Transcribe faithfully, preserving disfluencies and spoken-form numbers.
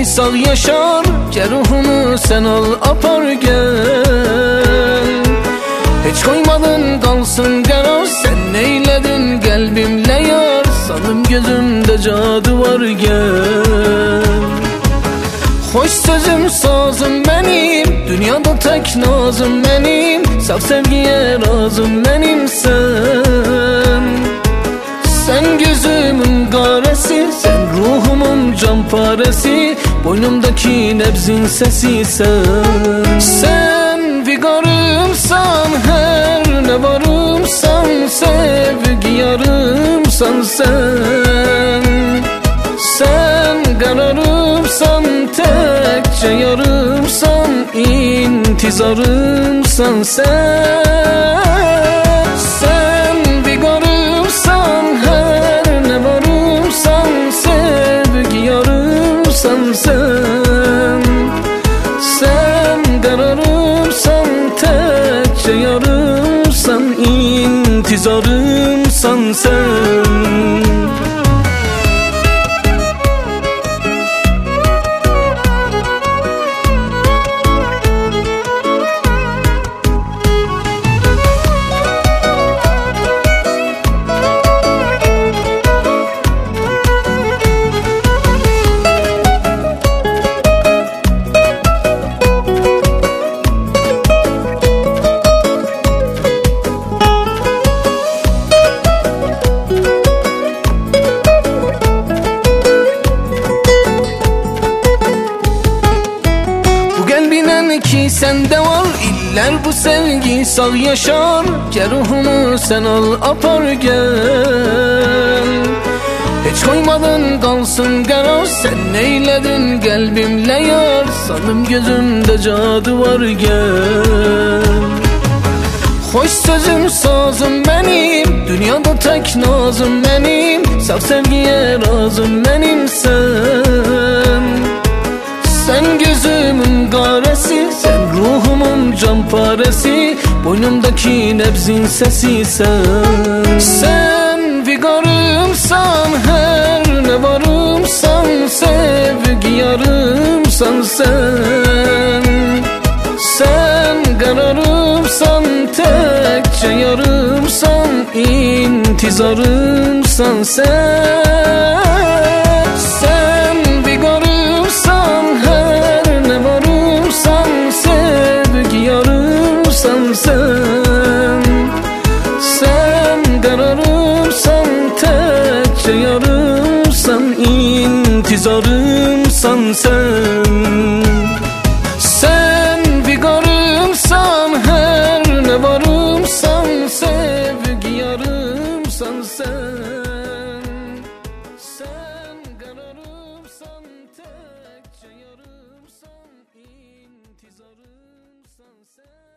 sal yaşar, ruhunu sen al apar gel. Hiç koymadın kalsın karar, sen neyledin kalbimle yar. Sanım gözümde cadı var gel. Hoş sözüm sazım benim, dünyada tek nazım benim. Saf sevgiye razım benim sen. Sen gözümün garesi, sen ruhumun can paresi. Boynumdaki nebzin sesi sen. Sen vigarımsan, her ne varımsan. Sevgi yarımsan sen. Sen kararımsan, tekçe yarımsan. İntizarımsan sen. Sen vigarımsan, her ne varımsan. Sevgi yarımsan sen. Sen kararımsan, tekçe yarımsan. İntizarımsan sen. Ki sende var iller bu sevgi sal yaşar. Ruhunu sen al apar gel. Hiç koymadın kalsın karar, sen neyledin kalbimle yar. Sanım gözümde cadı var gel. Hoş sözüm sazım benim, dünyada tek nazım benim. Saf sevgiye razım benim sen. Sen gözümün garesi, sen ruhumun can paresi. Boynumdaki nebzin sesi sen. Sen vigarımsan, her ne varımsan. Sevgi yarımsan sen. Sen kararımsan, tekçe yarımsan. İntizarımsan sen. Sen vigarımsan, her ne varımsan. Sevgi yarımsan sen. Sen kararımsan, tekçe yarımsan. İntizarımsan sen. Sen vigarımsan, her ne varımsan. Sevgi yarımsan sen. Sen kararımsan, tekçe yarımsan. İntizarımsan sen.